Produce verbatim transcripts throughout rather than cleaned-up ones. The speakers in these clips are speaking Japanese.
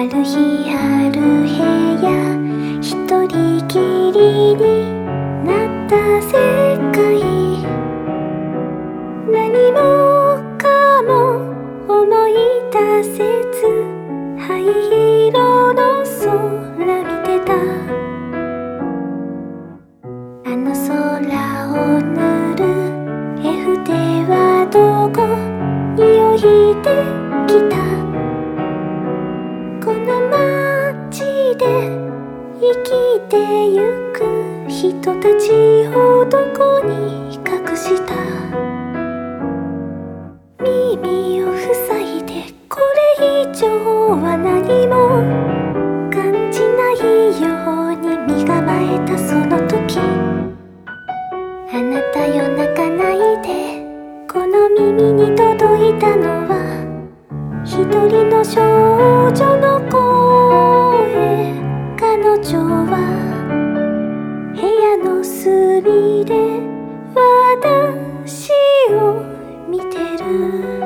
る日ある部屋、一人きりになった世界、何もかも思い出せず灰色の空見てた。あの空を塗る絵筆はどこに置いてきた。この街で生きてゆく人たちをどこに隠した。耳を塞いでこれ以上は何も感じないように身構えたその時、あなたよ泣かないで、この耳に届いたのは一人の少女の声。彼女は部屋の隅で私を見てる。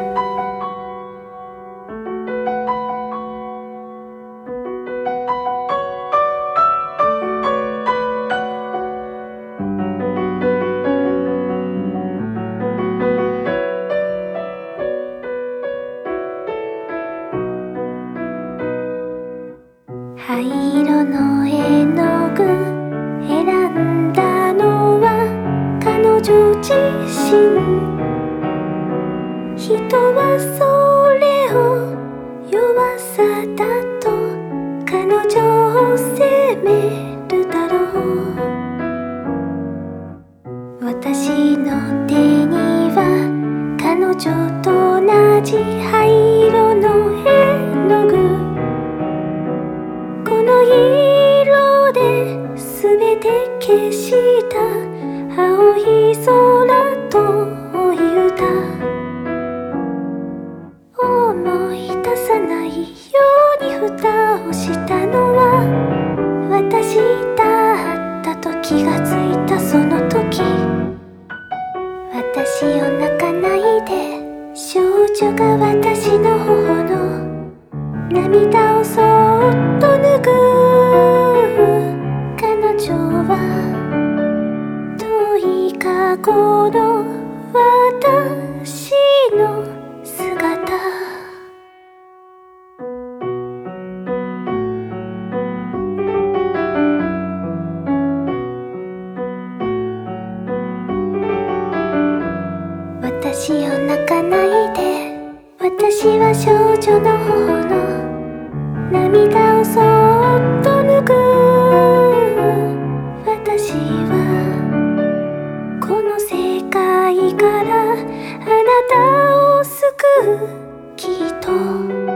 灰色の絵の具選んだのは彼女自身。人はそれを弱さだと彼女を責めるだろう。私の手には彼女と同じ灰色の絵の具。この色で全て消した青い空という歌。思い出さないように蓋をしたのは私だったと気がついたその時、私を泣かないで、少女が私の頬の涙をそっと拭く。彼女は遠い過去の私の姿。私を泣かないで、私は少女の頬の涙をそっと拭く。私はこの世界からあなたを救う、きっと。